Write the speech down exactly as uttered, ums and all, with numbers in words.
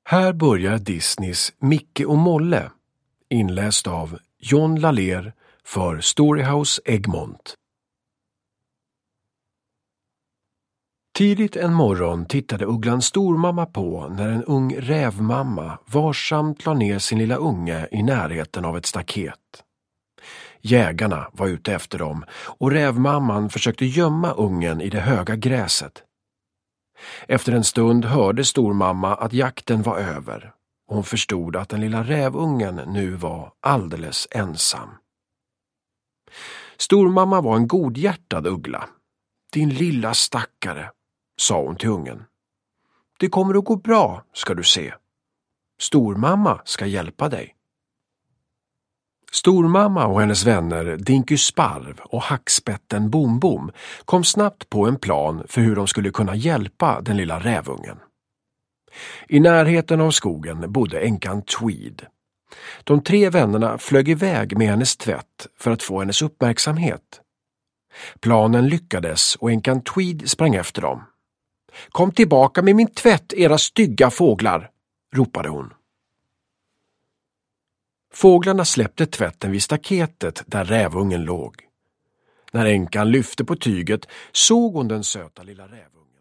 Här börjar Disneys Micke och Molle, inläst av John Laler för Storyhouse Egmont. Tidigt en morgon tittade ugglan stormamma på när en ung rävmamma varsamt la ner sin lilla unge i närheten av ett staket. Jägarna var ute efter dem och rävmamman försökte gömma ungen i det höga gräset. Efter en stund hörde stormamma att jakten var över. Hon förstod att den lilla rävungen nu var alldeles ensam. Stormamma var en godhjärtad uggla. Din lilla stackare, sa hon till ungen. Det kommer att gå bra, ska du se. Stormamma ska hjälpa dig. Stormamma och hennes vänner Dinky Sparv och Hackspetten Bom Bom kom snabbt på en plan för hur de skulle kunna hjälpa den lilla rävungen. I närheten av skogen bodde änkan Tweed. De tre vännerna flög iväg med hennes tvätt för att få hennes uppmärksamhet. Planen lyckades och änkan Tweed sprang efter dem. Kom tillbaka med min tvätt, era stygga fåglar, ropade hon. Fåglarna släppte tvätten vid staketet där rävungen låg. När änkan lyfte på tyget såg hon den söta lilla rävungen.